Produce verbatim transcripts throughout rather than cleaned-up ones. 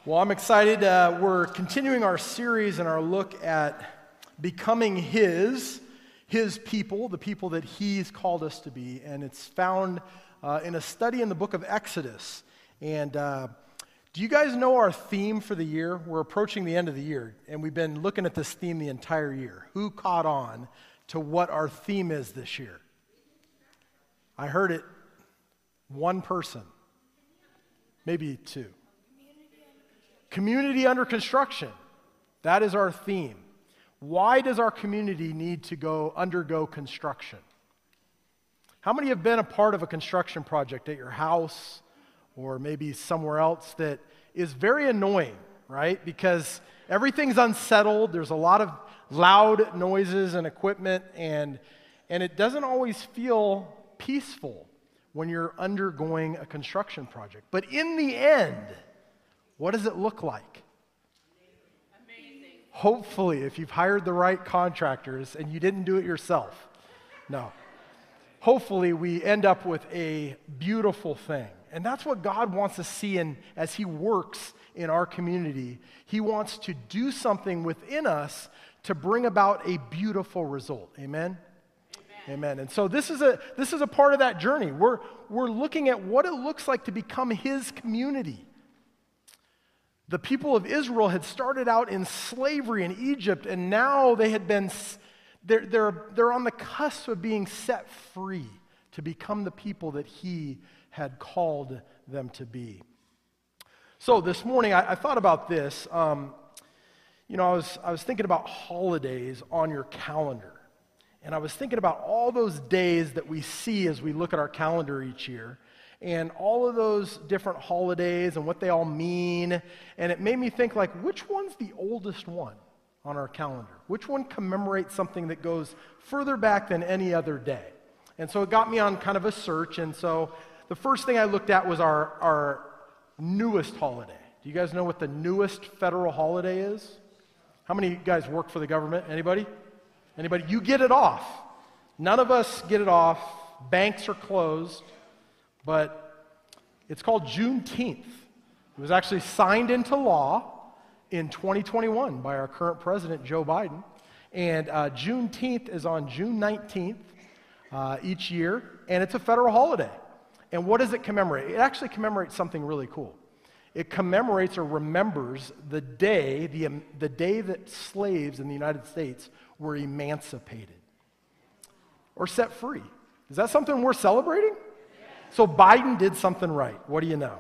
Well, I'm excited. Uh, we're continuing our series and our look at becoming His, His people, the people that He's called us to be. And it's found uh, in a study in the book of Exodus. And uh, do you guys know our theme for the year? We're approaching the end of the year, and we've been looking at this theme the entire year. Who caught on to what our theme is this year? I heard it, one person, maybe two. Community under construction. That is our theme. Why does our community need to go undergo construction? How many have been a part of a construction project at your house or maybe somewhere else that is very annoying, right? Because everything's unsettled. There's a lot of loud noises and equipment, and, and it doesn't always feel peaceful when you're undergoing a construction project. But in the end, what does it look like? Amazing. Hopefully, if you've hired the right contractors and you didn't do it yourself. No. Hopefully, we end up with a beautiful thing. And that's what God wants to see in, as He works in our community. He wants to do something within us to bring about a beautiful result. Amen? Amen. Amen. And so this is a this is a part of that journey. We're we're looking at what it looks like to become His community. The people of Israel had started out in slavery in Egypt, and now they had been, they're, they're, they're on the cusp of being set free to become the people that He had called them to be. So this morning, I, I thought about this. Um, you know, I was, I was thinking about holidays on your calendar, and I was thinking about all those days that we see as we look at our calendar each year, and all of those different holidays and what they all mean. And it made me think, like, which one's the oldest one on our calendar? Which one commemorates something that goes further back than any other day? And so it got me on kind of a search. And so the first thing I looked at was our, our newest holiday. Do you guys know what the newest federal holiday is? How many of you guys work for the government? Anybody? Anybody? You get it off. None of us get it off. Banks are closed. But it's called Juneteenth. It was actually signed into law in twenty twenty-one by our current president, Joe Biden. And uh, Juneteenth is on June nineteenth uh, each year, and it's a federal holiday. And what does it commemorate? It actually commemorates something really cool. It commemorates or remembers the day, the, um, the day that slaves in the United States were emancipated or set free. Is that something we're celebrating? So Biden did something right. What do you know?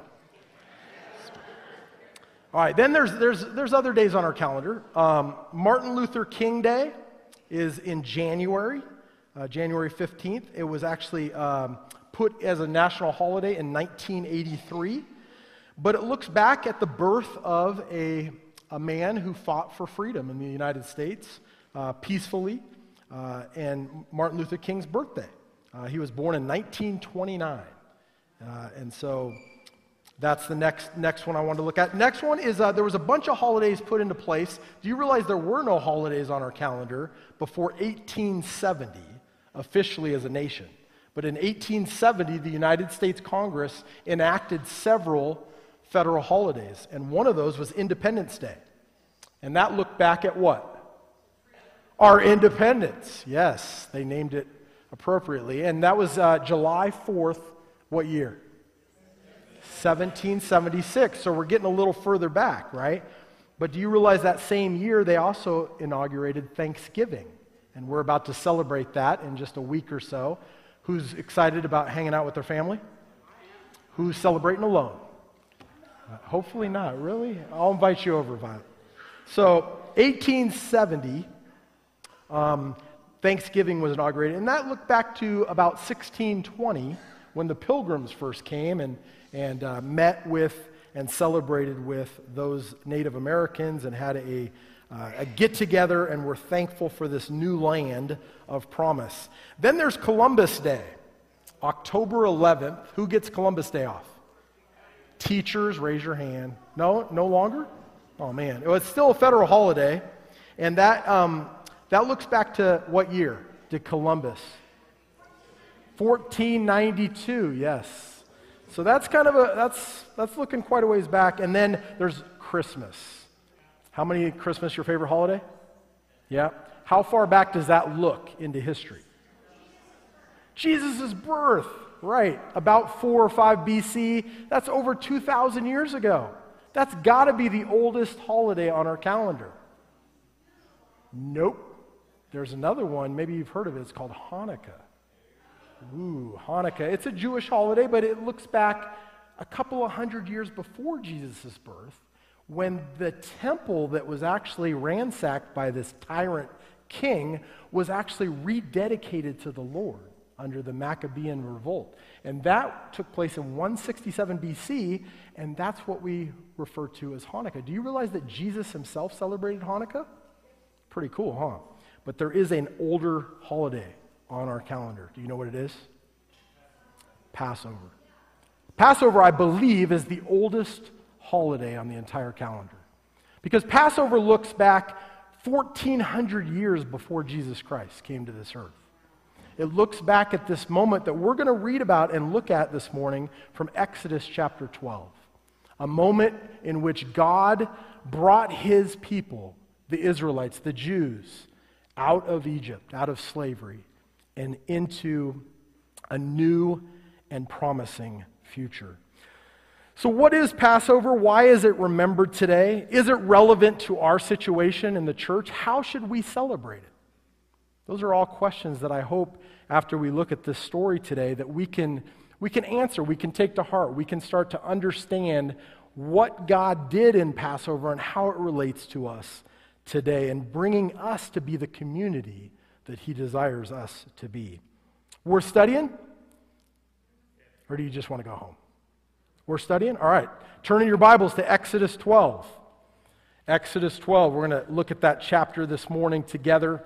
All right, then there's there's there's other days on our calendar. Um, Martin Luther King Day is in January, uh, January fifteenth. It was actually um, put as a national holiday in nineteen eighty-three. But it looks back at the birth of a, a man who fought for freedom in the United States uh, peacefully, uh, and Martin Luther King's birthday. Uh, he was born in nineteen twenty-nine. Uh, and so that's the next next one I wanted to look at. Next one is uh, there was a bunch of holidays put into place. Do you realize there were no holidays on our calendar before eighteen seventy, officially as a nation? But in eighteen seventy, the United States Congress enacted several federal holidays, and one of those was Independence Day. And that looked back at what? Our independence. Yes, they named it appropriately. And that was uh, July fourth. What year? seventeen seventy-six. So we're getting a little further back, right? But do you realize that same year they also inaugurated Thanksgiving? And we're about to celebrate that in just a week or so. Who's excited about hanging out with their family? Who's celebrating alone? Uh, hopefully not. Really? I'll invite you over, Violet. So eighteen seventy, um, Thanksgiving was inaugurated. And that looked back to about sixteen twenty, when the Pilgrims first came and, and uh, met with and celebrated with those Native Americans and had a, uh, a get-together, and were thankful for this new land of promise. Then there's Columbus Day, October eleventh. Who gets Columbus Day off? Teachers, raise your hand. No, no longer? Oh, man. Well, it's still a federal holiday, and that, um, that looks back to what year did Columbus? fourteen ninety-two, yes. So that's kind of a, that's that's looking quite a ways back. And then there's Christmas. How many Christmas your favorite holiday? Yeah. How far back does that look into history? Jesus' birth, right, about four or five B C. That's over two thousand years ago. That's got to be the oldest holiday on our calendar. Nope. There's another one, maybe you've heard of it, it's called Hanukkah. Ooh, Hanukkah. It's a Jewish holiday, but it looks back a couple of hundred years before Jesus' birth, when the temple that was actually ransacked by this tyrant king was actually rededicated to the Lord under the Maccabean revolt. And that took place in one sixty-seven B C, and that's what we refer to as Hanukkah. Do you realize that Jesus himself celebrated Hanukkah? Pretty cool, huh? But there is an older holiday on our calendar. Do you know what it is? Passover. Passover, I believe, is the oldest holiday on the entire calendar. Because Passover looks back fourteen hundred years before Jesus Christ came to this earth. It looks back at this moment that we're going to read about and look at this morning from Exodus chapter twelve. A moment in which God brought his people, the Israelites, the Jews, out of Egypt, out of slavery, and into a new and promising future. So what is Passover? Why is it remembered today? Is it relevant to our situation in the church? How should we celebrate it? Those are all questions that I hope after we look at this story today that we can, we can answer, we can take to heart, we can start to understand what God did in Passover and how it relates to us today and bringing us to be the community that he desires us to be. We're studying? Or do you just want to go home? We're studying? All right. Turn in your Bibles to Exodus twelve. Exodus twelve. We're going to look at that chapter this morning together.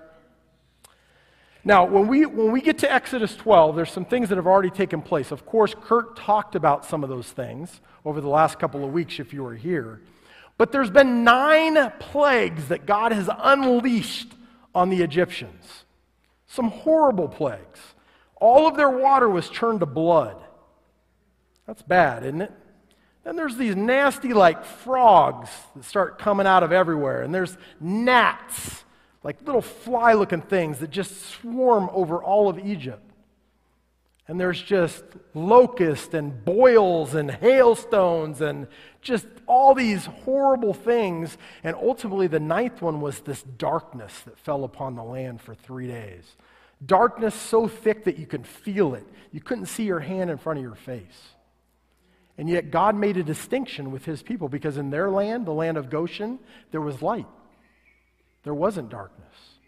Now, when we when we get to Exodus twelve, there's some things that have already taken place. Of course, Kurt talked about some of those things over the last couple of weeks if you were here. But there's been nine plagues that God has unleashed on the Egyptians. Some horrible plagues. All of their water was turned to blood. That's bad, isn't it? Then there's these nasty, like, frogs that start coming out of everywhere. And there's gnats, like little fly-looking things that just swarm over all of Egypt. And there's just locusts and boils and hailstones and just all these horrible things. And ultimately, the ninth one was this darkness that fell upon the land for three days. Darkness so thick that you could feel it. You couldn't see your hand in front of your face. And yet God made a distinction with his people because in their land, the land of Goshen, there was light. There wasn't darkness.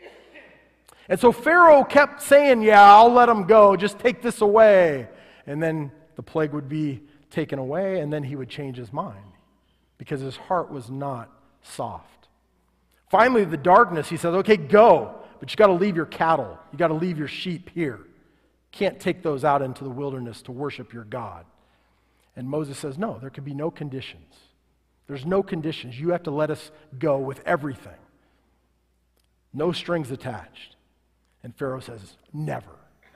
And so Pharaoh kept saying, yeah, I'll let them go. Just take this away. And then the plague would be taken away, and then he would change his mind because his heart was not soft. Finally, the darkness, he says, okay, go, but you got to leave your cattle. You got to leave your sheep here. Can't take those out into the wilderness to worship your God. And Moses says, no, there can be no conditions. There's no conditions. You have to let us go with everything. No strings attached. And Pharaoh says, never.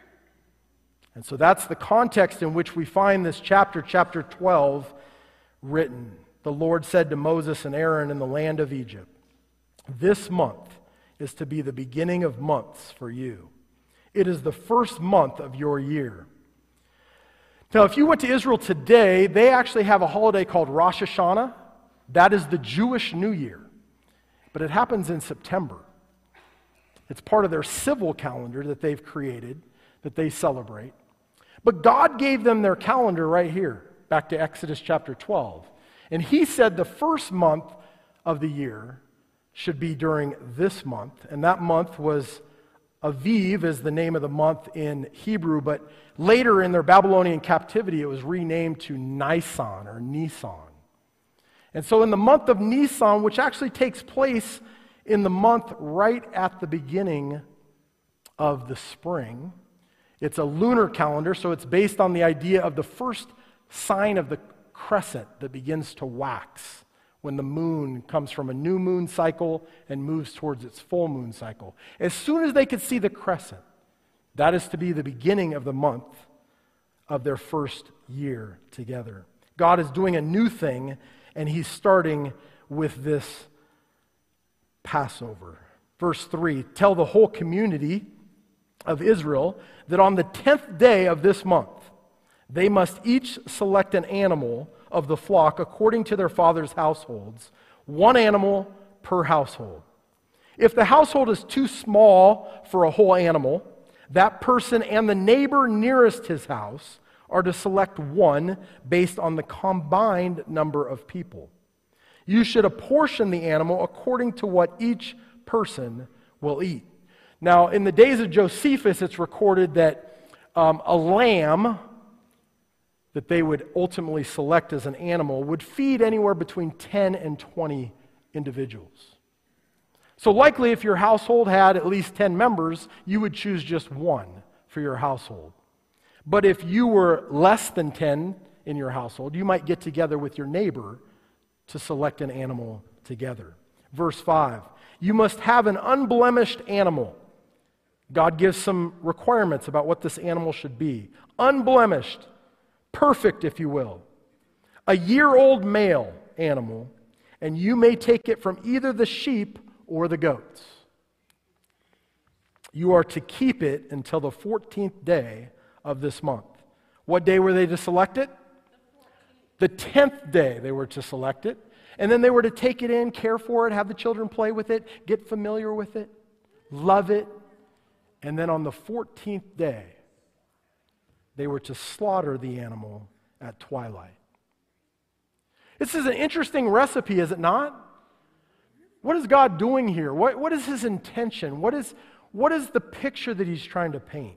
And so that's the context in which we find this chapter, chapter twelve, written. The Lord said to Moses and Aaron in the land of Egypt, this month is to be the beginning of months for you. It is the first month of your year. Now, if you went to Israel today, they actually have a holiday called Rosh Hashanah. That is the Jewish New Year. But it happens in September. It's part of their civil calendar that they've created, that they celebrate. But God gave them their calendar right here, back to Exodus chapter twelve. And he said the first month of the year should be during this month. And that month was Aviv, is the name of the month in Hebrew, but later in their Babylonian captivity, it was renamed to Nisan or Nisan. And so in the month of Nisan, which actually takes place in the month right at the beginning of the spring, it's a lunar calendar, so it's based on the idea of the first sign of the crescent that begins to wax when the moon comes from a new moon cycle and moves towards its full moon cycle. As soon as they could see the crescent, that is to be the beginning of the month of their first year together. God is doing a new thing, and he's starting with this Passover. Verse three, tell the whole community of Israel that on the tenth day of this month, they must each select an animal of the flock according to their father's households, one animal per household. If the household is too small for a whole animal, that person and the neighbor nearest his house are to select one based on the combined number of people. You should apportion the animal according to what each person will eat. Now, in the days of Josephus, it's recorded that um, a lamb that they would ultimately select as an animal would feed anywhere between ten and twenty individuals. So likely if your household had at least ten members, you would choose just one for your household. But if you were less than ten in your household, you might get together with your neighbor to select an animal together. Verse five, you must have an unblemished animal. God gives some requirements about what this animal should be. Unblemished, perfect, if you will. A year-old male animal, and you may take it from either the sheep or the goats. You are to keep it until the fourteenth day of this month. What day were they to select it? The tenth day they were to select it. And then they were to take it in, care for it, have the children play with it, get familiar with it, love it. And then on the fourteenth day, they were to slaughter the animal at twilight. This is an interesting recipe, is it not? What is God doing here? What, what is his intention? What is, what is the picture that he's trying to paint?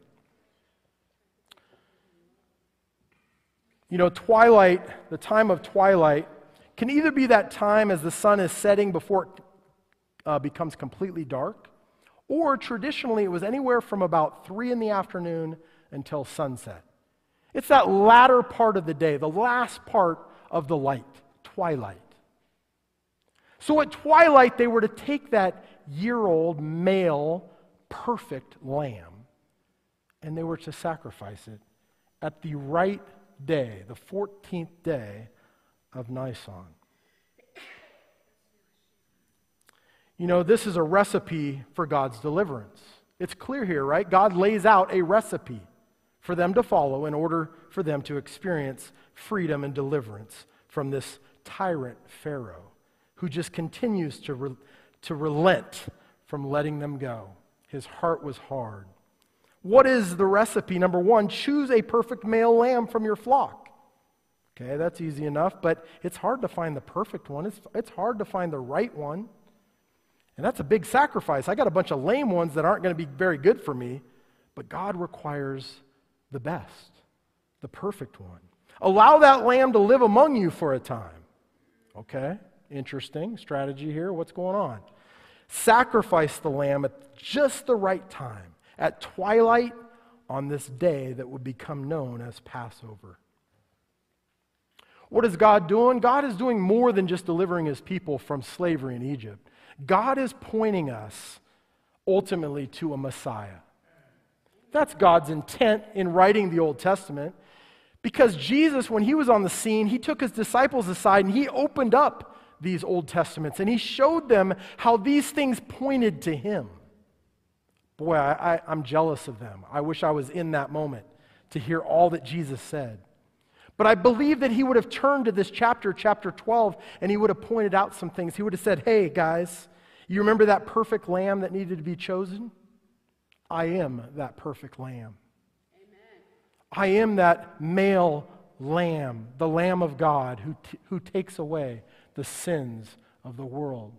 You know, twilight, the time of twilight, can either be that time as the sun is setting before it uh, becomes completely dark, or traditionally it was anywhere from about three in the afternoon until sunset. It's that latter part of the day, the last part of the light, twilight. So at twilight, they were to take that year-old male perfect lamb, and they were to sacrifice it at the right day, the fourteenth day of Nisan. You know, this is a recipe for God's deliverance. It's clear here, right? God lays out a recipe for them to follow in order for them to experience freedom and deliverance from this tyrant Pharaoh who just continues to, re- to relent from letting them go. His heart was hard. What is the recipe? Number one, choose a perfect male lamb from your flock. Okay, that's easy enough, but it's hard to find the perfect one. It's, it's hard to find the right one. And that's a big sacrifice. I got a bunch of lame ones that aren't going to be very good for me, but God requires the best, the perfect one. Allow that lamb to live among you for a time. Okay, interesting strategy here. What's going on? Sacrifice the lamb at just the right time, at twilight on this day that would become known as Passover. What is God doing? God is doing more than just delivering his people from slavery in Egypt. God is pointing us ultimately to a Messiah. That's God's intent in writing the Old Testament, because Jesus, when he was on the scene, he took his disciples aside and he opened up these Old Testaments and he showed them how these things pointed to him. Boy, I, I, I'm jealous of them. I wish I was in that moment to hear all that Jesus said. But I believe that he would have turned to this chapter, chapter twelve, and he would have pointed out some things. He would have said, hey, guys, you remember that perfect lamb that needed to be chosen? I am that perfect lamb. Amen. I am that male lamb, the Lamb of God who, t- who takes away the sins of the world.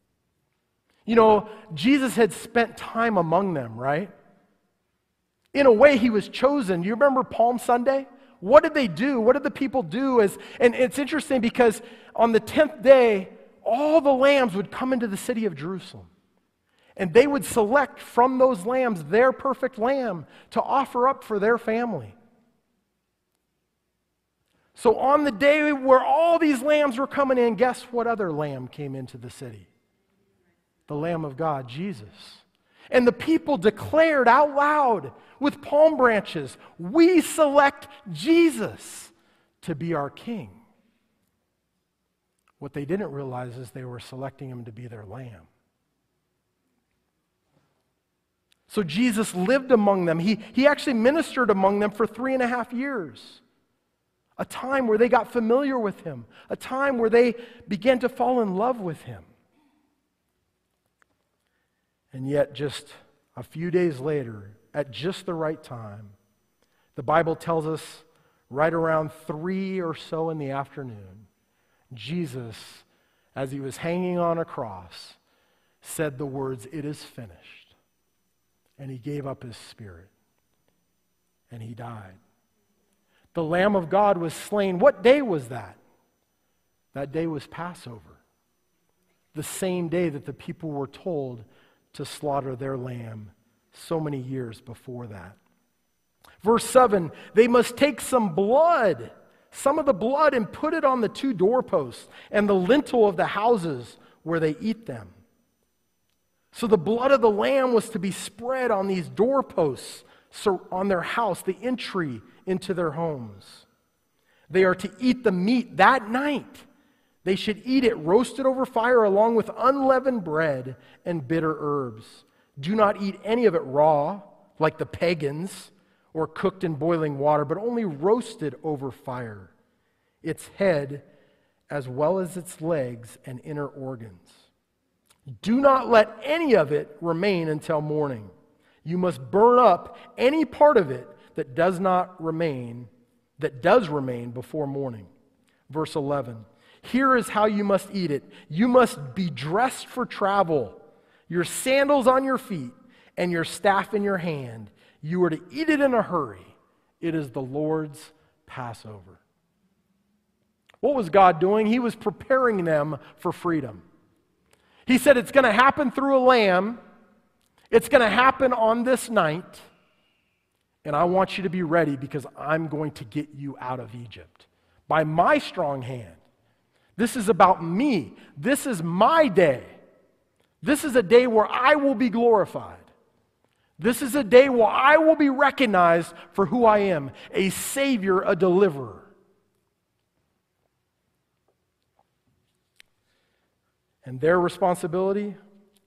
You know, Jesus had spent time among them, right? In a way, he was chosen. You remember Palm Sunday? What did they do? What did the people do? As, and it's interesting because on the tenth day, all the lambs would come into the city of Jerusalem. And they would select from those lambs their perfect lamb to offer up for their family. So on the day where all these lambs were coming in, guess what other lamb came into the city? The Lamb of God, Jesus. And the people declared out loud with palm branches, we select Jesus to be our king. What they didn't realize is they were selecting him to be their lamb. So Jesus lived among them. He, he actually ministered among them for three and a half years. A time where they got familiar with him. A time where they began to fall in love with him. And yet just a few days later, at just the right time, the Bible tells us right around three or so in the afternoon, Jesus, as he was hanging on a cross, said the words, "It is finished." And he gave up his spirit. And he died. The Lamb of God was slain. What day was that? That day was Passover. The same day that the people were told to slaughter their lamb so many years before that. Verse seven, they must take some blood, some of the blood, and put it on the two doorposts and the lintel of the houses where they eat them. So the blood of the lamb was to be spread on these doorposts, so on their house, the entry into their homes. They are to eat the meat that night. They should eat it roasted over fire along with unleavened bread and bitter herbs. Do not eat any of it raw, like the pagans, or cooked in boiling water, but only roasted over fire, its head as well as its legs and inner organs. Do not let any of it remain until morning. You must burn up any part of it that does not remain, that does remain before morning. Verse eleven. Here is how you must eat it. You must be dressed for travel, your sandals on your feet, and your staff in your hand. You are to eat it in a hurry. It is the Lord's Passover. What was God doing? He was preparing them for freedom. He said it's going to happen through a lamb. It's going to happen on this night. And I want you to be ready because I'm going to get you out of Egypt by my strong hand. This is about me. This is my day. This is a day where I will be glorified. This is a day where I will be recognized for who I am, a Savior, a deliverer. And their responsibility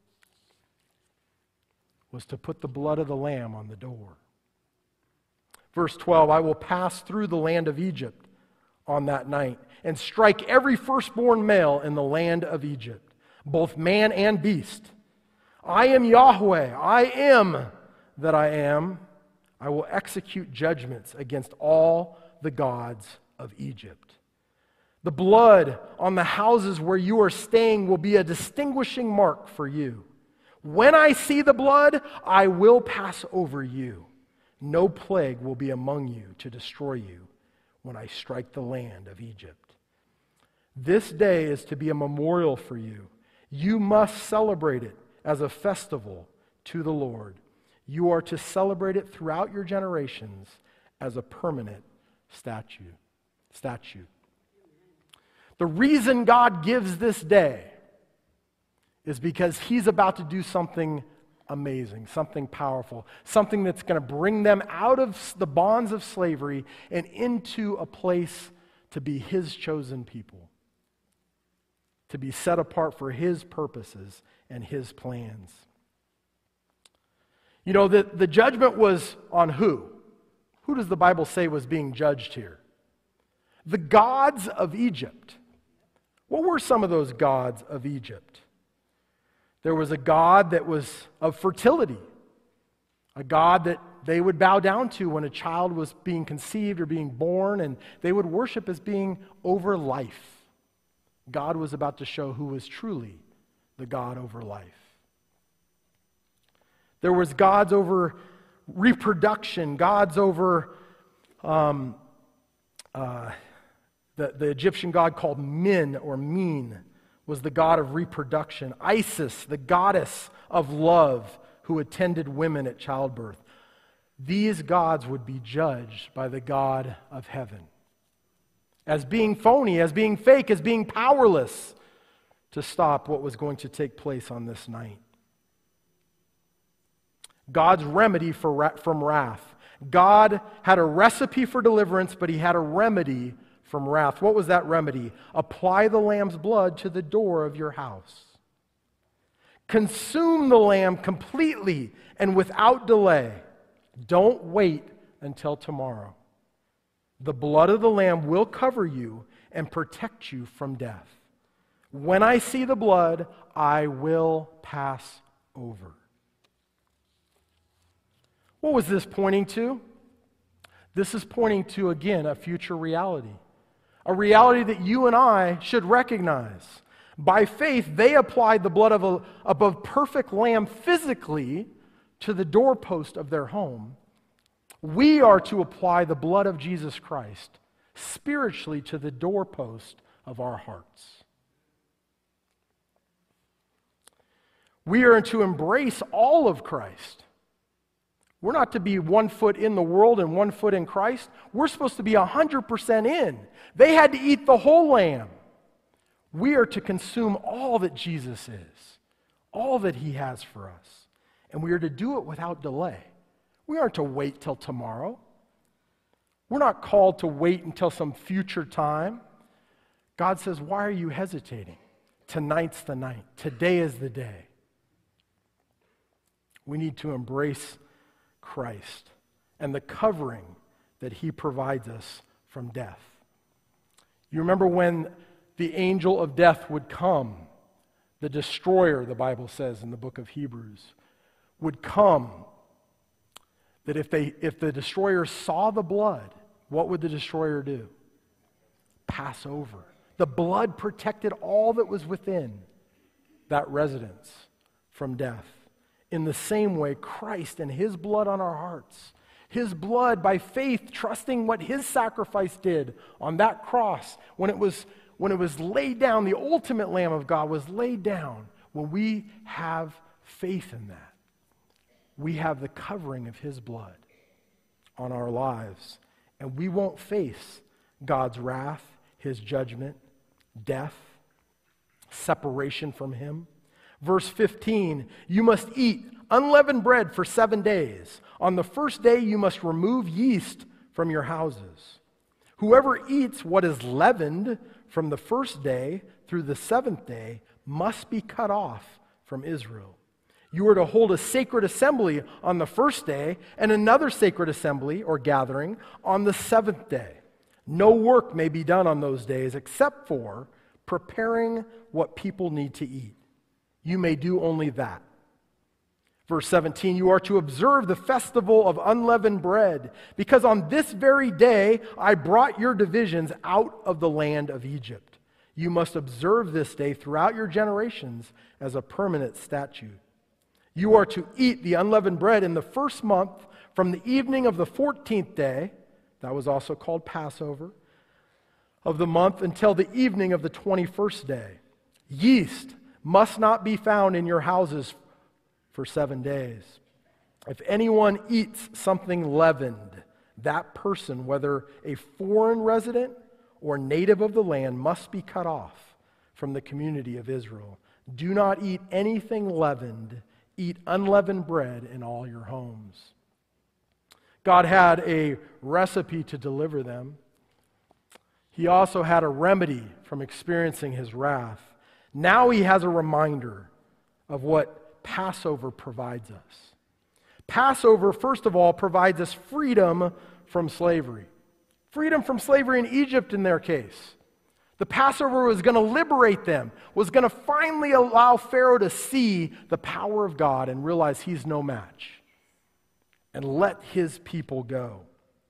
was to put the blood of the lamb on the door. Verse twelve, I will pass through the land of Egypt on that night and strike every firstborn male in the land of Egypt, both man and beast. I am Yahweh, I am that I am. I will execute judgments against all the gods of Egypt. The blood on the houses where you are staying will be a distinguishing mark for you. When I see the blood, I will pass over you. No plague will be among you to destroy you when I strike the land of Egypt. This day is to be a memorial for you. You must celebrate it as a festival to the Lord. You are to celebrate it throughout your generations as a permanent statute. statute. The reason God gives this day is because He's about to do something amazing, something powerful, something that's going to bring them out of the bonds of slavery and into a place to be His chosen people, to be set apart for His purposes and His plans. You know, the, the judgment was on who? Who does the Bible say was being judged here? The gods of Egypt. What were some of those gods of Egypt? There was a god that was of fertility, a god that they would bow down to when a child was being conceived or being born, and they would worship as being over life. God was about to show who was truly the God over life. There was gods over reproduction, gods over um, uh, the, the Egyptian god called Min or Min was the god of reproduction. Isis, the goddess of love who attended women at childbirth. These gods would be judged by the God of heaven as being phony, as being fake, as being powerless to stop what was going to take place on this night. God's remedy for, from wrath. God had a recipe for deliverance, but He had a remedy from wrath. What was that remedy? Apply the lamb's blood to the door of your house. Consume the lamb completely and without delay. Don't wait until tomorrow. The blood of the lamb will cover you and protect you from death. When I see the blood, I will pass over. What was this pointing to? This is pointing to, again, a future reality. A reality that you and I should recognize. By faith, they applied the blood of a, of a perfect lamb physically to the doorpost of their home. We are to apply the blood of Jesus Christ spiritually to the doorpost of our hearts. We are to embrace all of Christ. We're not to be one foot in the world and one foot in Christ. We're supposed to be one hundred percent in. They had to eat the whole lamb. We are to consume all that Jesus is, all that he has for us. And we are to do it without delay. We aren't to wait till tomorrow. We're not called to wait until some future time. God says, why are you hesitating? Tonight's the night. Today is the day. We need to embrace Christ and the covering that he provides us from death. You remember when the angel of death would come, the destroyer, the Bible says in the book of Hebrews, would come, that if they if the destroyer saw the blood, what would the destroyer do? Pass over. The blood protected all that was within that residence from death. In the same way, Christ and his blood on our hearts, his blood by faith, trusting what his sacrifice did on that cross, when it was when it was laid down, the ultimate Lamb of God was laid down. When we have faith in that, we have the covering of his blood on our lives, and we won't face God's wrath, his judgment, death, separation from him. Verse fifteen, you must eat unleavened bread for seven days. On the first day you must remove yeast from your houses. Whoever eats what is leavened from the first day through the seventh day must be cut off from Israel. You are to hold a sacred assembly on the first day and another sacred assembly or gathering on the seventh day. No work may be done on those days except for preparing what people need to eat. You may do only that. Verse seventeen, you are to observe the festival of unleavened bread, because on this very day I brought your divisions out of the land of Egypt. You must observe this day throughout your generations as a permanent statute. You are to eat the unleavened bread in the first month from the evening of the fourteenth day, that was also called Passover, of the month until the evening of the twenty-first day. Yeast must not be found in your houses for seven days. If anyone eats something leavened, that person, whether a foreign resident or native of the land, must be cut off from the community of Israel. Do not eat anything leavened. Eat unleavened bread in all your homes. God had a recipe to deliver them. He also had a remedy from experiencing his wrath. Now he has a reminder of what Passover provides us. Passover, first of all, provides us freedom from slavery. Freedom from slavery in Egypt in their case. The Passover was going to liberate them, was going to finally allow Pharaoh to see the power of God and realize he's no match, and let his people go.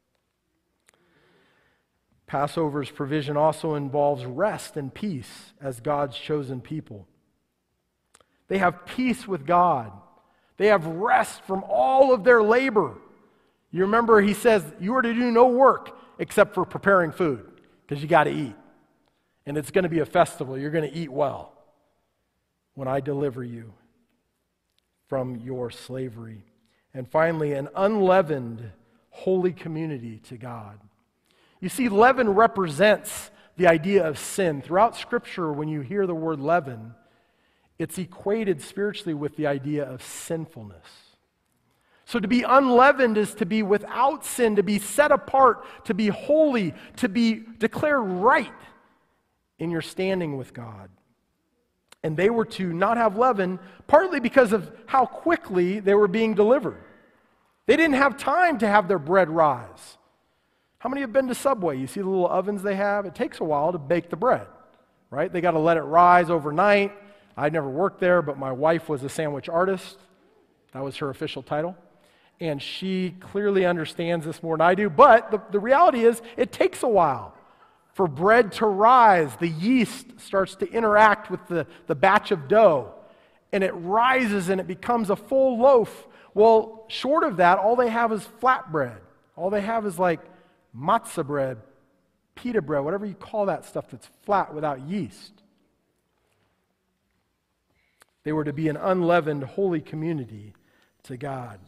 Passover's provision also involves rest and peace as God's chosen people. They have peace with God. They have rest from all of their labor. You remember he says, you are to do no work except for preparing food, because you got to eat. And it's going to be a festival. You're going to eat well when I deliver you from your slavery. And finally, an unleavened holy community to God. You see, leaven represents the idea of sin. Throughout Scripture, when you hear the word leaven, it's equated spiritually with the idea of sinfulness. So to be unleavened is to be without sin, to be set apart, to be holy, to be declared right in your standing with God. And they were to not have leaven, partly because of how quickly they were being delivered. They didn't have time to have their bread rise. How many have been to Subway? You see the little ovens they have? It takes a while to bake the bread, right? They got to let it rise overnight. I never worked there, but my wife was a sandwich artist. That was her official title. And she clearly understands this more than I do. But the, the reality is, it takes a while for bread to rise. The yeast starts to interact with the, the batch of dough, and it rises and it becomes a full loaf. Well, short of that, all they have is flatbread. All they have is like matzah bread, pita bread, whatever you call that stuff that's flat without yeast. They were to be an unleavened, holy community to God.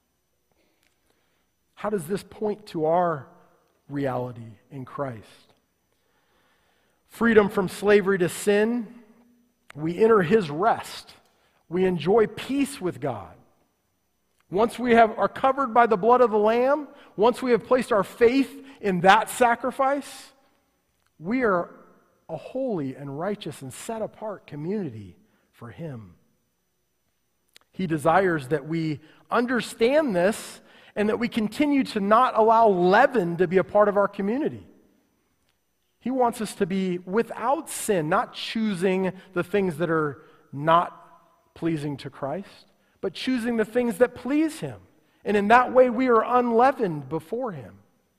How does this point to our reality in Christ? Freedom from slavery to sin, we enter His rest. We enjoy peace with God. Once we have, are covered by the blood of the Lamb, once we have placed our faith in that sacrifice, we are a holy and righteous and set apart community for Him. He desires that we understand this and that we continue to not allow leaven to be a part of our community. He wants us to be without sin, not choosing the things that are not pleasing to Christ, but choosing the things that please Him. And in that way, we are unleavened before Him.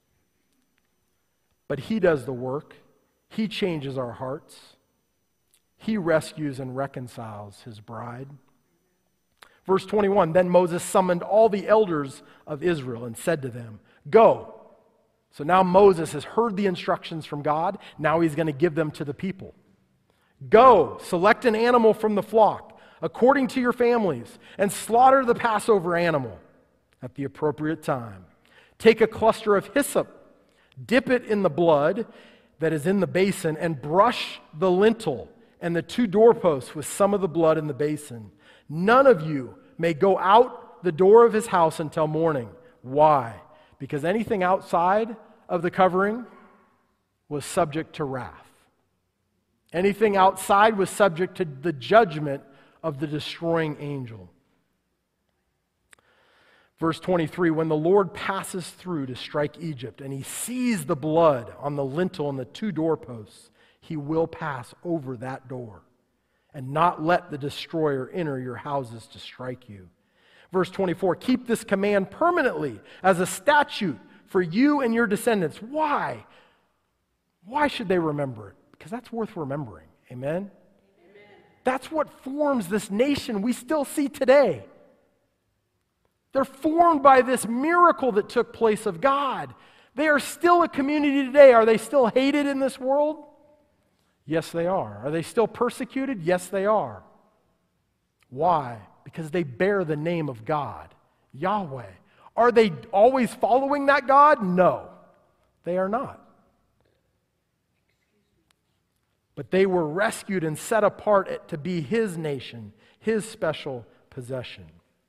But He does the work. He changes our hearts. He rescues and reconciles His bride. Verse twenty-one, then Moses summoned all the elders of Israel and said to them, go. So now Moses has heard the instructions from God. Now he's going to give them to the people. Go, select an animal from the flock, according to your families, and slaughter the Passover animal at the appropriate time. Take a cluster of hyssop, dip it in the blood that is in the basin, and brush the lintel and the two doorposts with some of the blood in the basin. None of you may go out the door of his house until morning. Why? Because anything outside of the covering was subject to wrath. Anything outside was subject to the judgment of the destroying angel. Verse twenty-three, when the Lord passes through to strike Egypt and He sees the blood on the lintel and the two doorposts, He will pass over that door and not let the destroyer enter your houses to strike you. Verse twenty-four, keep this command permanently as a statute for you and your descendants. Why? Why should they remember it? Because that's worth remembering. Amen? Amen? That's what forms this nation we still see today. They're formed by this miracle that took place of God. They are still a community today. Are they still hated in this world? Yes, they are. Are they still persecuted? Yes, they are. Why? Because they bear the name of God, Yahweh. Are they always following that God? No, they are not. But they were rescued and set apart to be His nation, His special possession.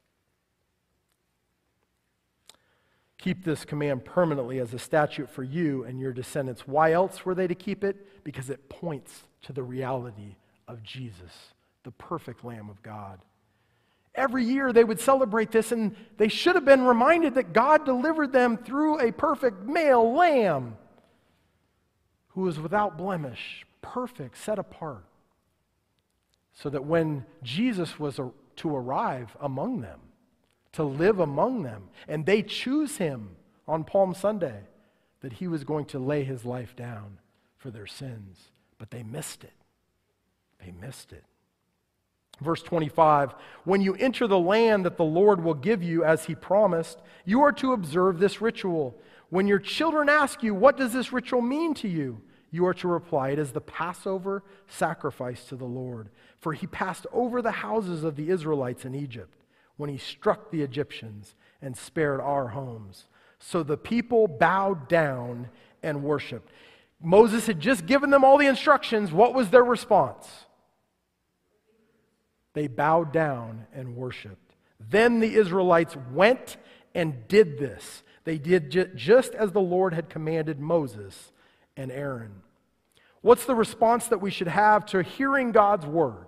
Keep this command permanently as a statute for you and your descendants. Why else were they to keep it? Because it points to the reality of Jesus, the perfect Lamb of God. Every year they would celebrate this, and they should have been reminded that God delivered them through a perfect male lamb who was without blemish, perfect, set apart, so that when Jesus was to arrive among them, to live among them, and they choose Him on Palm Sunday, that He was going to lay His life down for their sins. But they missed it. They missed it. Verse twenty-five, when you enter the land that the Lord will give you as He promised, you are to observe this ritual. When your children ask you, what does this ritual mean to you? You are to reply, it is the Passover sacrifice to the Lord. For He passed over the houses of the Israelites in Egypt when He struck the Egyptians and spared our homes. So the people bowed down and worshiped. Moses had just given them all the instructions. What was their response? They bowed down and worshiped. Then the Israelites went and did this. They did ju- just as the Lord had commanded Moses and Aaron. What's the response that we should have to hearing God's word?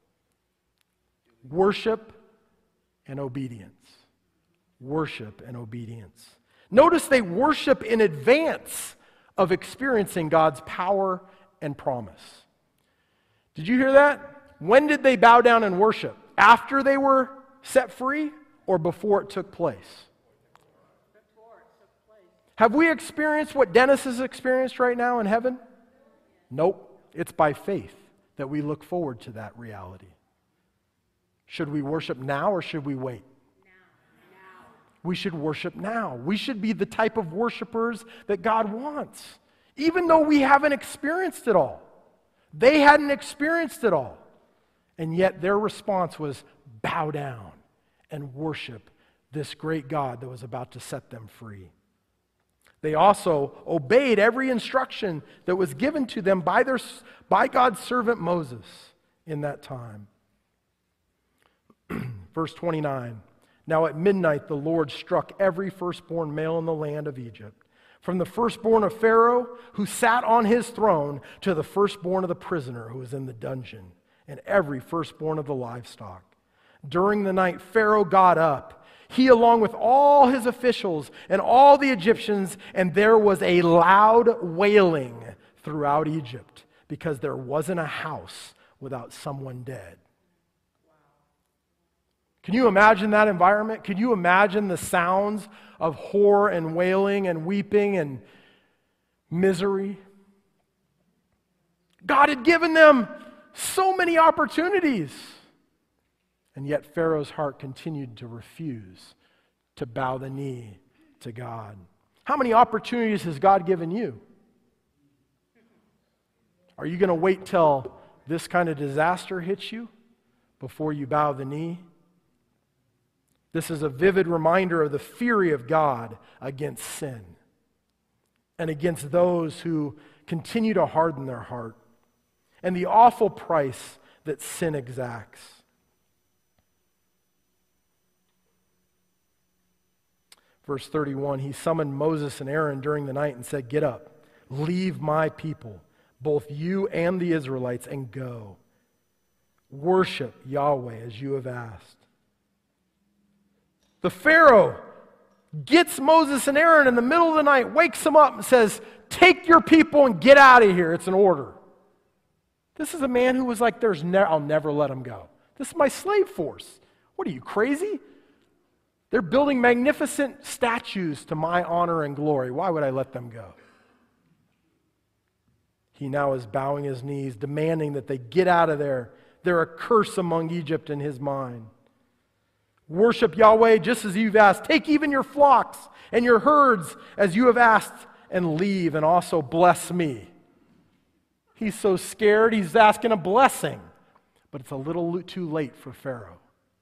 Worship and obedience. Worship and obedience. Notice they worship in advance of experiencing God's power and promise. Did you hear that? When did they bow down and worship? After they were set free or before it took place? Before it took place. Have we experienced what Dennis has experienced right now in heaven? Nope. It's by faith that we look forward to that reality. Should we worship now or should we wait? Now. Now. We should worship now. We should be the type of worshipers that God wants, even though we haven't experienced it all. They hadn't experienced it all. And yet their response was bow down and worship this great God that was about to set them free. They also obeyed every instruction that was given to them by, their, by God's servant Moses in that time. Verse twenty-nine, now at midnight the Lord struck every firstborn male in the land of Egypt, from the firstborn of Pharaoh who sat on his throne to the firstborn of the prisoner who was in the dungeon, and every firstborn of the livestock. During the night Pharaoh got up, he along with all his officials and all the Egyptians, and there was a loud wailing throughout Egypt because there wasn't a house without someone dead. Can you imagine that environment? Can you imagine the sounds of horror and wailing and weeping and misery? God had given them so many opportunities. And yet Pharaoh's heart continued to refuse to bow the knee to God. How many opportunities has God given you? Are you going to wait till this kind of disaster hits you before you bow the knee? This is a vivid reminder of the fury of God against sin and against those who continue to harden their heart, and the awful price that sin exacts. Verse thirty-one, he summoned Moses and Aaron during the night and said, "Get up, leave my people, both you and the Israelites, and go. Worship Yahweh as you have asked." The Pharaoh gets Moses and Aaron in the middle of the night, wakes them up and says, "Take your people and get out of here. It's an order." This is a man who was like, "There's ne- I'll never let them go. This is my slave force. What are you, crazy? They're building magnificent statues to my honor and glory. Why would I let them go?" He now is bowing his knees, demanding that they get out of there. They're a curse among Egypt in his mind. Worship Yahweh just as you've asked. Take even your flocks and your herds as you have asked, and leave, and also bless me. He's so scared, he's asking a blessing. But it's a little too late for Pharaoh.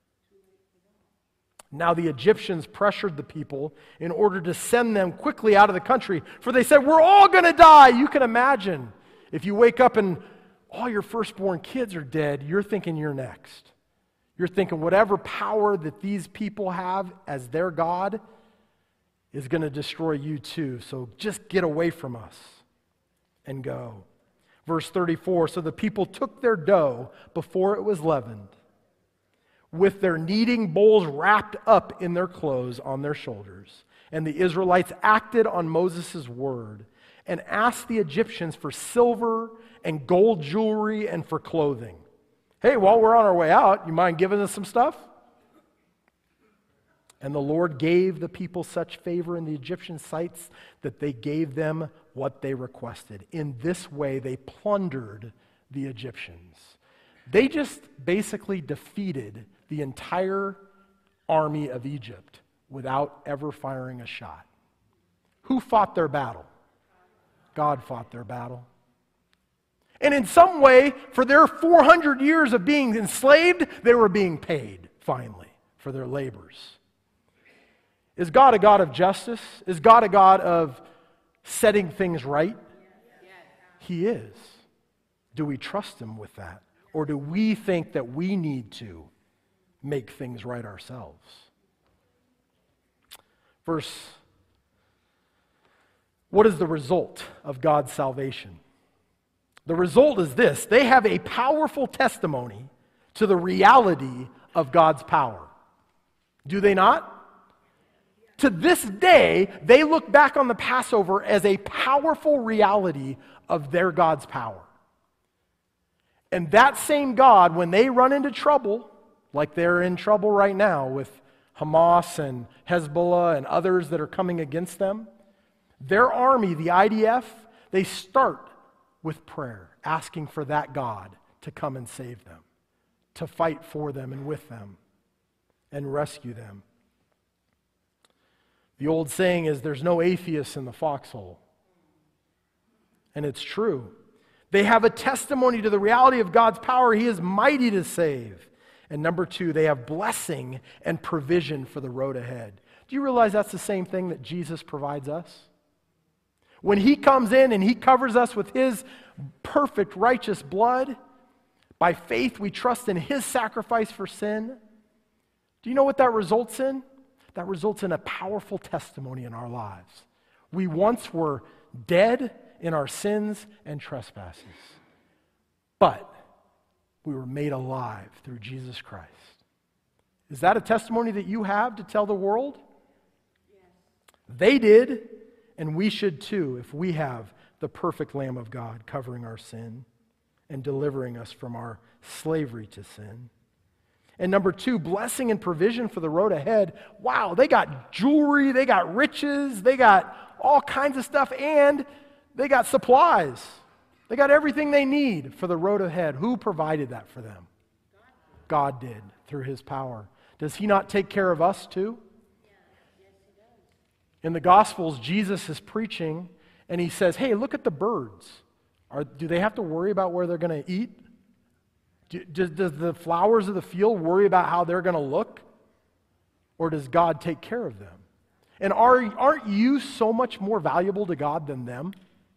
Now the Egyptians pressured the people in order to send them quickly out of the country, for they said, "We're all going to die." You can imagine if you wake up and all your firstborn kids are dead, you're thinking you're next. You're thinking whatever power that these people have as their God is going to destroy you too. So just get away from us and go. Verse thirty-four, so the people took their dough before it was leavened, with their kneading bowls wrapped up in their clothes on their shoulders. And the Israelites acted on Moses' word and asked the Egyptians for silver and gold jewelry and for clothing. "Hey, while we're on our way out, you mind giving us some stuff?" And the Lord gave the people such favor in the Egyptian sights that they gave them what they requested. In this way, they plundered the Egyptians. They just basically defeated the entire army of Egypt without ever firing a shot. Who fought their battle? God fought their battle. And in some way, for their four hundred years of being enslaved, they were being paid, finally, for their labors. Is God a God of justice? Is God a God of setting things right? Yes. He is. Do we trust Him with that? Or do we think that we need to make things right ourselves. Verse, what is the result of God's salvation? The result is this: they have a powerful testimony to the reality of God's power. Do they not? To this day, they look back on the Passover as a powerful reality of their God's power. And that same God, when they run into trouble, like they're in trouble right now with Hamas and Hezbollah and others that are coming against them, their army, the I D F, they start with prayer, asking for that God to come and save them, to fight for them and with them, and rescue them. The old saying is, there's no atheists in the foxhole. And it's true. They have a testimony to the reality of God's power. He is mighty to save. And number two, they have blessing and provision for the road ahead. Do you realize that's the same thing that Jesus provides us? When he comes in and he covers us with his perfect righteous blood, by faith we trust in his sacrifice for sin. Do you know what that results in? That results in a powerful testimony in our lives. We once were dead in our sins and trespasses, but we were made alive through Jesus Christ. Is that a testimony that you have to tell the world? Yes. They did, and we should too, if we have the perfect Lamb of God covering our sin and delivering us from our slavery to sin. And number two, blessing and provision for the road ahead. Wow, they got jewelry, they got riches, they got all kinds of stuff, and they got supplies. They got everything they need for the road ahead. Who provided that for them? God did, through his power. Does he not take care of us too? In the Gospels, Jesus is preaching, and he says, hey, look at the birds. Are, do they have to worry about where they're going to eat? Do, does, does the flowers of the field worry about how they're going to look? Or does God take care of them? And are, aren't you so much more valuable to God than them?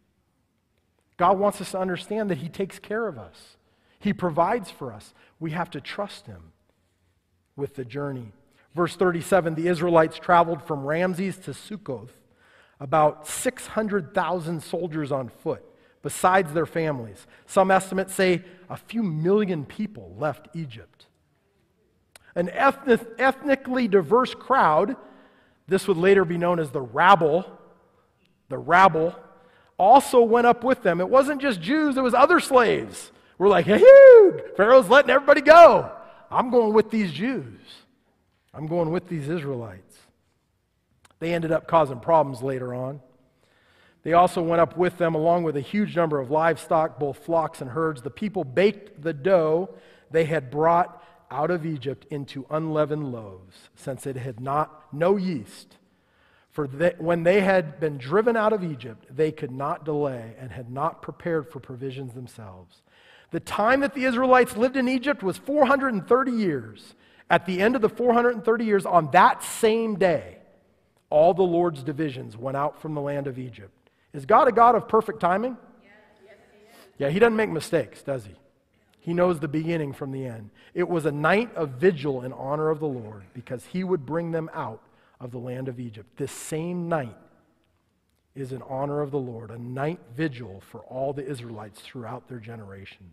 God wants us to understand that he takes care of us. He provides for us. We have to trust him with the journey. Verse thirty-seven, the Israelites traveled from Ramses to Sukkoth, about six hundred thousand soldiers on foot, besides their families. Some estimates say a few million people left Egypt. An ethnic, ethnically diverse crowd, this would later be known as the rabble, the rabble, also went up with them. It wasn't just Jews, it was other slaves. We're like, hey, Pharaoh's letting everybody go. I'm going with these Jews. I'm going with these Israelites. They ended up causing problems later on. They also went up with them along with a huge number of livestock, both flocks and herds. The people baked the dough they had brought out of Egypt into unleavened loaves, since it had not no yeast. For they, when they had been driven out of Egypt, they could not delay and had not prepared for provisions themselves. The time that the Israelites lived in Egypt was four hundred thirty years. At the end of the four hundred thirty years, on that same day, all the Lord's divisions went out from the land of Egypt. Is God a God of perfect timing? Yes. Yes, he is. Yeah, he doesn't make mistakes, does he? He knows the beginning from the end. It was a night of vigil in honor of the Lord, because he would bring them out of the land of Egypt. This same night is in honor of the Lord, a night vigil for all the Israelites throughout their generations.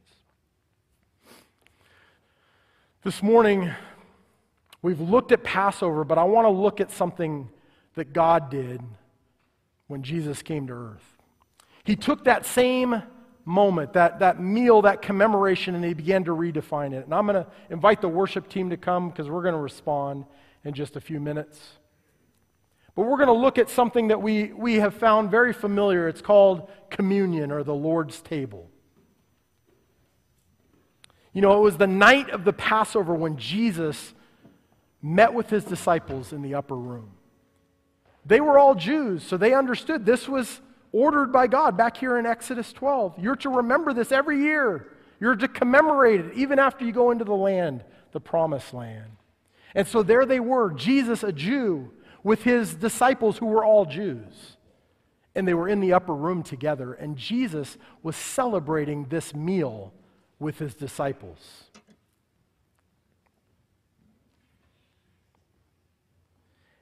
This morning, we've looked at Passover, but I want to look at something that God did when Jesus came to earth. He took that same moment, that, that meal, that commemoration, and he began to redefine it. And I'm going to invite the worship team to come because we're going to respond in just a few minutes. But we're going to look at something that we, we have found very familiar. It's called communion, or the Lord's table. You know, it was the night of the Passover when Jesus met with his disciples in the upper room. They were all Jews, so they understood this was ordered by God back here in Exodus twelve. You're to remember this every year. You're to commemorate it even after you go into the land, the promised land. And so there they were, Jesus, a Jew, with his disciples who were all Jews. And they were in the upper room together, and Jesus was celebrating this meal with his disciples.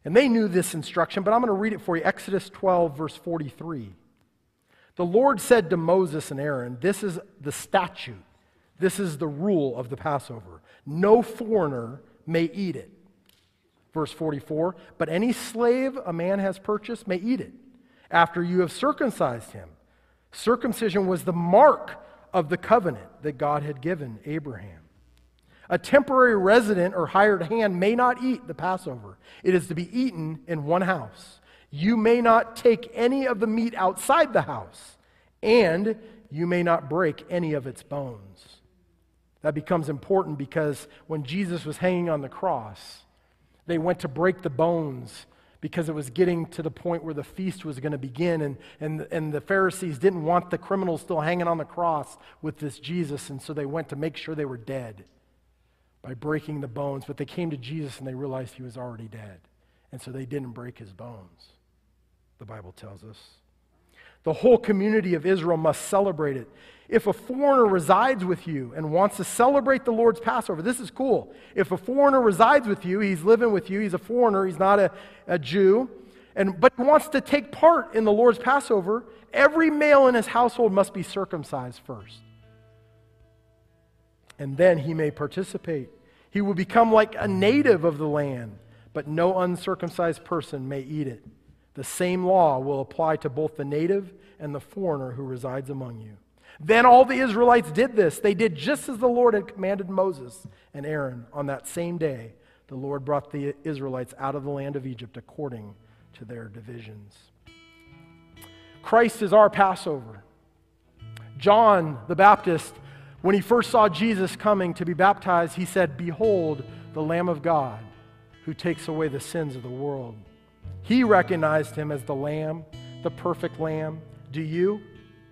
And they knew this instruction, but I'm going to read it for you. Exodus twelve, verse forty-three. The Lord said to Moses and Aaron, this is the statute, this is the rule of the Passover. No foreigner may eat it. Verse forty-four, but any slave a man has purchased may eat it after you have circumcised him. Circumcision was the mark of the covenant that God had given Abraham. A temporary resident or hired hand may not eat the Passover. It is to be eaten in one house. You may not take any of the meat outside the house, and you may not break any of its bones. That becomes important because when Jesus was hanging on the cross, they went to break the bones because it was getting to the point where the feast was going to begin, and, and, and the Pharisees didn't want the criminals still hanging on the cross with this Jesus, and so they went to make sure they were dead by breaking the bones. But they came to Jesus and they realized he was already dead, and so they didn't break his bones, the Bible tells us. The whole community of Israel must celebrate it. If a foreigner resides with you and wants to celebrate the Lord's Passover, this is cool. If a foreigner resides with you, he's living with you, he's a foreigner, he's not a, a Jew, and but he wants to take part in the Lord's Passover, every male in his household must be circumcised first. And then he may participate. He will become like a native of the land, but no uncircumcised person may eat it. The same law will apply to both the native and the foreigner who resides among you. Then all the Israelites did this. They did just as the Lord had commanded Moses and Aaron. On that same day, the Lord brought the Israelites out of the land of Egypt according to their divisions. Christ is our Passover. John the Baptist, when he first saw Jesus coming to be baptized, he said, "Behold, the Lamb of God who takes away the sins of the world." He recognized him as the Lamb, the perfect Lamb. Do you?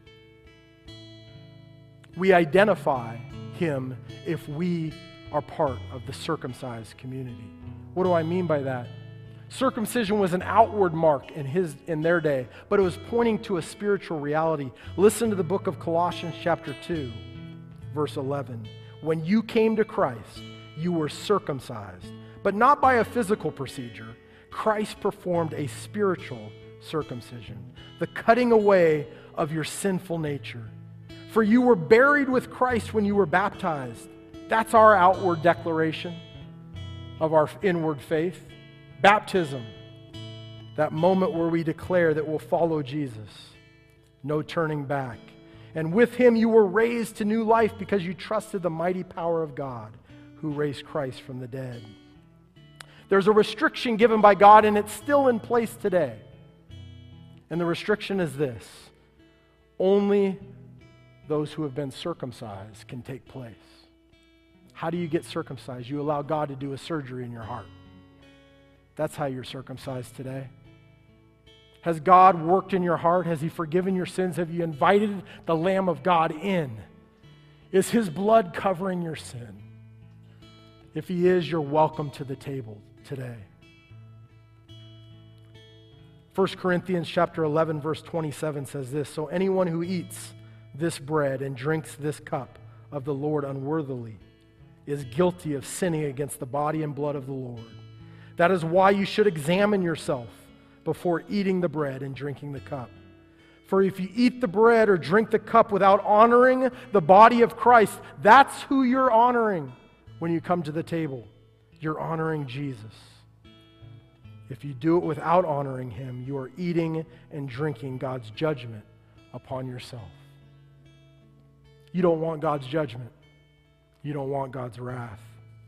We identify him if we are part of the circumcised community. What do I mean by that? Circumcision was an outward mark in his in their day, but it was pointing to a spiritual reality. Listen to the book of Colossians chapter two, verse eleven. When you came to Christ, you were circumcised, but not by a physical procedure. Christ performed a spiritual circumcision, the cutting away of your sinful nature. For you were buried with Christ when you were baptized. That's our outward declaration of our inward faith. Baptism, that moment where we declare that we'll follow Jesus. No turning back. And with him you were raised to new life because you trusted the mighty power of God who raised Christ from the dead. There's a restriction given by God, and it's still in place today. And the restriction is this: only those who have been circumcised can take place. How do you get circumcised? You allow God to do a surgery in your heart. That's how you're circumcised today. Has God worked in your heart? Has he forgiven your sins? Have you invited the Lamb of God in? Is his blood covering your sin? If he is, you're welcome to the table today. First Corinthians chapter eleven, verse twenty-seven says this: "So anyone who eats this bread and drinks this cup of the Lord unworthily is guilty of sinning against the body and blood of the Lord. That is why you should examine yourself before eating the bread and drinking the cup. For if you eat the bread or drink the cup without honoring the body of Christ, that's who you're honoring when you come to the table. You're honoring Jesus. If you do it without honoring him, you are eating and drinking God's judgment upon yourself." You don't want God's judgment. You don't want God's wrath.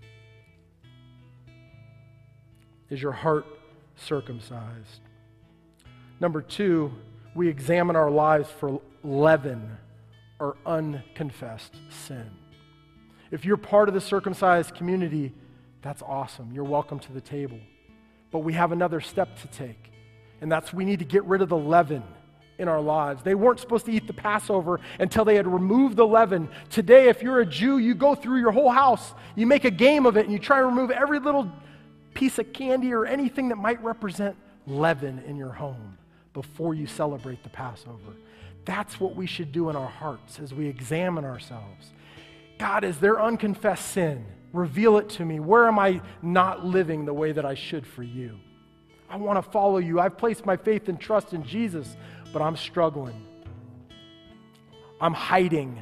Is your heart circumcised? Number two, we examine our lives for leaven or unconfessed sin. If you're part of the circumcised community, that's awesome. You're welcome to the table. But we have another step to take, and that's we need to get rid of the leaven in our lives. They weren't supposed to eat the Passover until they had removed the leaven. Today, if you're a Jew, you go through your whole house, you make a game of it, and you try to remove every little piece of candy or anything that might represent leaven in your home before you celebrate the Passover. That's what we should do in our hearts as we examine ourselves. God, is there unconfessed sin? Reveal it to me. Where am I not living the way that I should for you? I want to follow you. I've placed my faith and trust in Jesus, but I'm struggling. I'm hiding.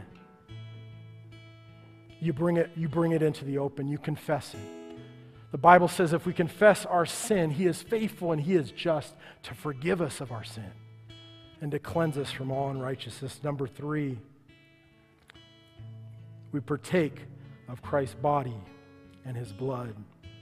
You bring it, you bring it into the open. You confess it. The Bible says if we confess our sin, He is faithful and He is just to forgive us of our sin and to cleanse us from all unrighteousness. Number three, we partake of Christ's body and His blood.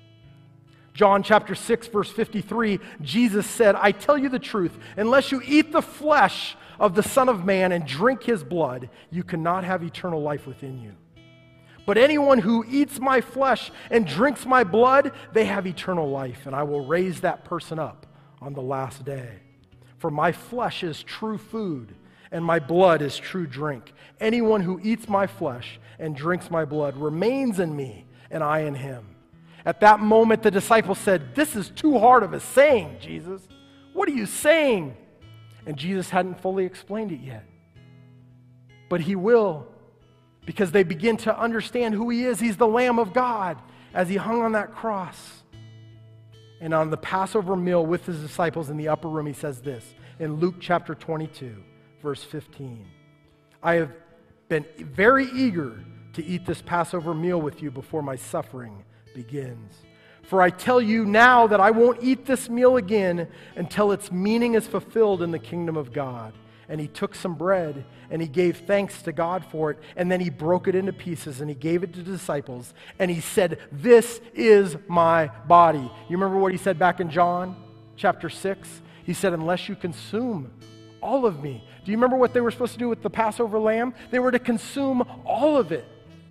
John chapter six, verse fifty-three, Jesus said, I tell you the truth, unless you eat the flesh of the Son of Man and drink His blood, you cannot have eternal life within you. But anyone who eats my flesh and drinks my blood, they have eternal life, and I will raise that person up on the last day. For my flesh is true food, and my blood is true drink. Anyone who eats my flesh and drinks my blood remains in me, and I in him. At that moment, the disciples said, this is too hard of a saying, Jesus. What are you saying? And Jesus hadn't fully explained it yet. But He will, because they begin to understand who He is. He's the Lamb of God as He hung on that cross. And on the Passover meal with His disciples in the upper room, He says this in Luke chapter twenty-two, verse fifteen. I have been very eager to eat this Passover meal with you before my suffering begins. For I tell you now that I won't eat this meal again until its meaning is fulfilled in the kingdom of God. And He took some bread and He gave thanks to God for it. And then He broke it into pieces and He gave it to the disciples. And He said, this is my body. You remember what He said back in John chapter six? He said, unless you consume all of me. Do you remember what they were supposed to do with the Passover lamb? They were to consume all of it.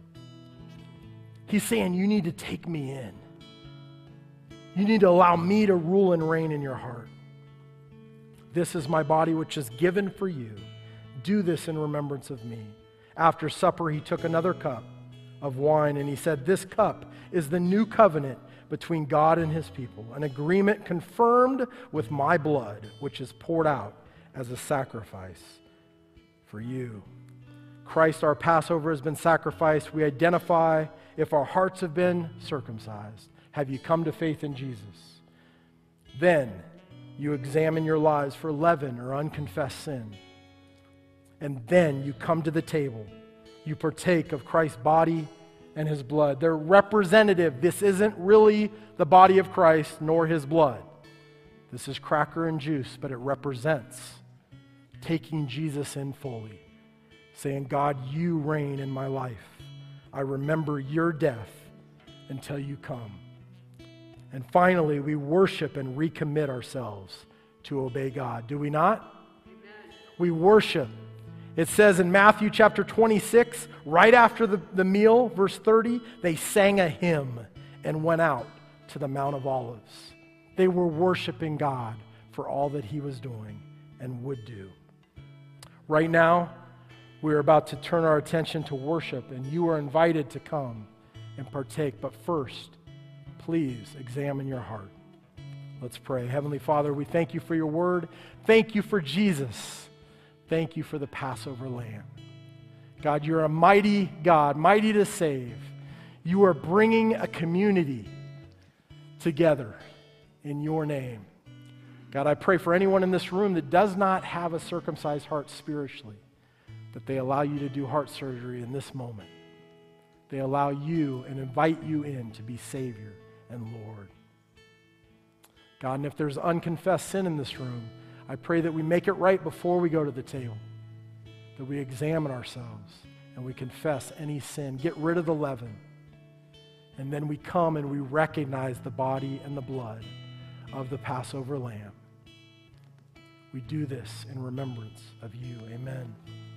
He's saying, you need to take me in. You need to allow me to rule and reign in your heart. This is my body which is given for you. Do this in remembrance of me. After supper, He took another cup of wine and He said, this cup is the new covenant between God and His people, an agreement confirmed with my blood, which is poured out as a sacrifice for you. Christ, our Passover, has been sacrificed. We identify if our hearts have been circumcised. Have you come to faith in Jesus? Then you examine your lives for leaven or unconfessed sin. And then you come to the table. You partake of Christ's body and His blood. They're representative. This isn't really the body of Christ nor His blood. This is cracker and juice, but it represents taking Jesus in fully. Saying, God, you reign in my life. I remember your death until you come. And finally, we worship and recommit ourselves to obey God. Do we not? Amen. We worship. It says in Matthew chapter twenty-six, right after the, the meal, verse thirty, they sang a hymn and went out to the Mount of Olives. They were worshiping God for all that He was doing and would do. Right now, we are about to turn our attention to worship, and you are invited to come and partake. But first, please examine your heart. Let's pray. Heavenly Father, we thank you for your word. Thank you for Jesus. Thank you for the Passover lamb. God, you're a mighty God, mighty to save. You are bringing a community together in your name. God, I pray for anyone in this room that does not have a circumcised heart spiritually, that they allow you to do heart surgery in this moment. They allow you and invite you in to be Savior and Lord. God, and if there's unconfessed sin in this room, I pray that we make it right before we go to the table, that we examine ourselves and we confess any sin, get rid of the leaven, and then we come and we recognize the body and the blood of the Passover lamb. We do this in remembrance of you. Amen.